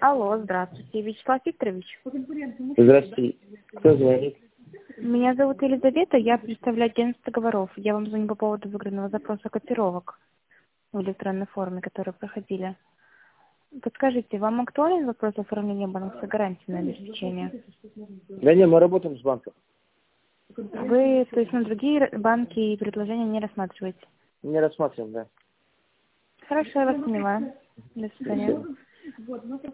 Алло, здравствуйте, Вячеслав Викторович. Здравствуйте. Кто звонит? Меня зовут Елизавета, я представляю агентство договоров. Я вам звоню по поводу выигранного запроса котировок в электронной форме, которые проходили. Подскажите, вам актуален вопрос оформления банковской гарантии на обеспечение? Да не, мы работаем с банком. Вы, то есть, на другие банки и предложения не рассматриваете? Не рассматриваем, да. Хорошо, я вас понимаю. До свидания.